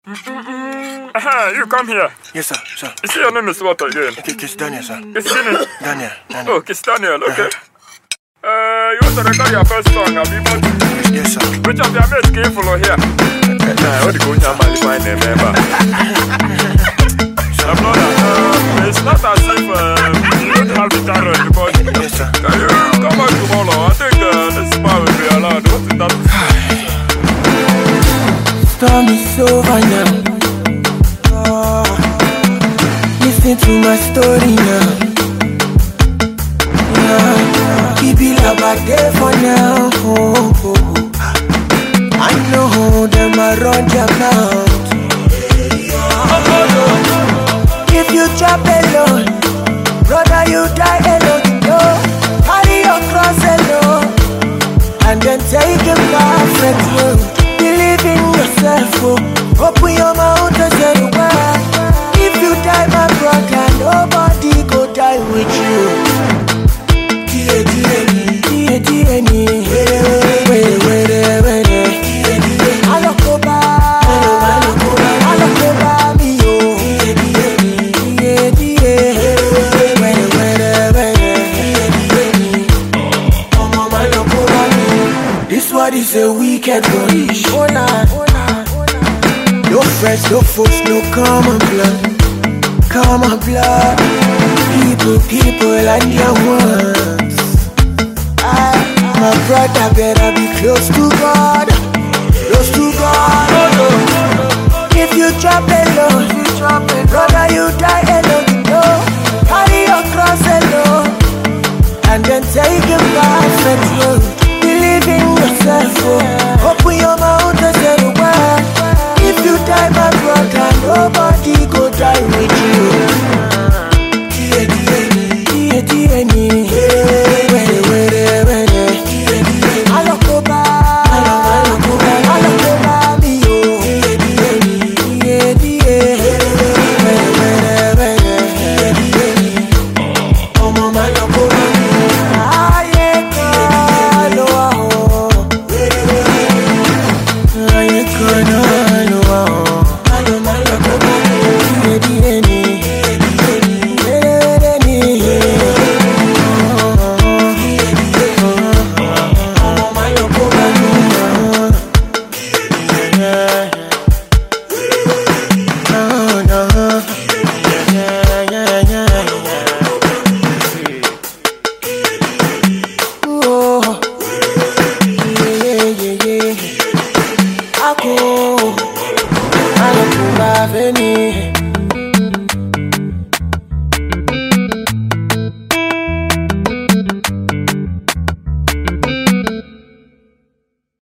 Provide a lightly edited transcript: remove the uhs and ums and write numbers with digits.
You come here. Yes, sir. You see your name is what again? Kiss Daniel, sir. Kiss Daniel? Daniel. Oh, Kiss Daniel, okay. You want to record your first song, have you? Yes, sir. Which of your mates can you follow here? What do you go my name, member? It's not as if you don't have the talent, but yes, sir. Can you come back tomorrow? I think this man will be allowed. What is that? Storm is over now. Listen to my story now. Keep it up there for now. I know them I run their mouth. If you drop alone, brother, you die alone. No, carry your cross alone, and then take a perfect road. Believe in yourself, open your mouth and say the word. If you die, my brother, nobody go die with you. This what is a wicked bunch. No friends, no foes, no common blood. Common blood. People and your ones. My brother better be close to God. Close to God. If you drop alone, brother, you die alone. No, carry your cross alone, and then take a perfect road. Believe in yourself, open your mouth and say the word. If you die, my brother, nobody go die with you. I don't know.